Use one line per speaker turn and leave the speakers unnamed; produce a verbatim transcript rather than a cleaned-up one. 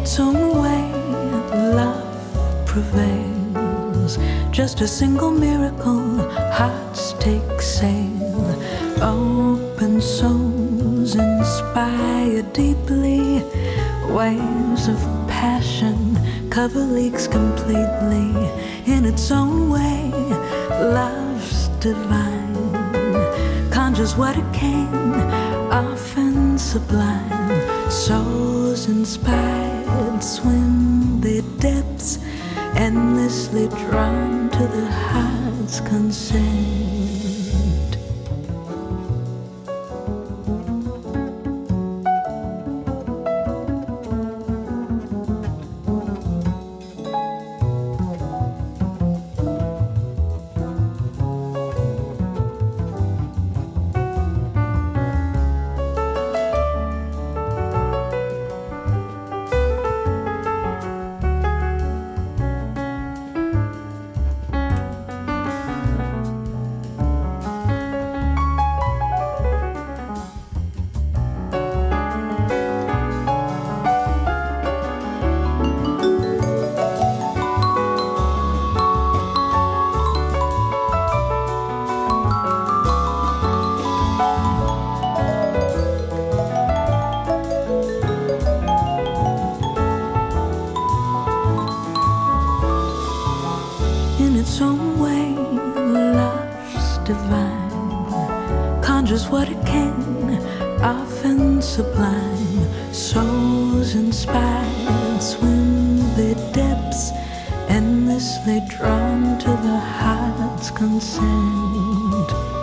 its own way, love prevails. Just a single miracle, hearts take sail. Open souls inspire deeply. Waves of passion cover leaks completely. In its own way, love's divine. Conjures what it can, often sublime. Souls inspired swim their depths, endlessly drawn to the heart's consent. Its own way, love's divine. Conjures what it can, often sublime. Souls inspired swim their depths, endlessly drawn to the heart's consent.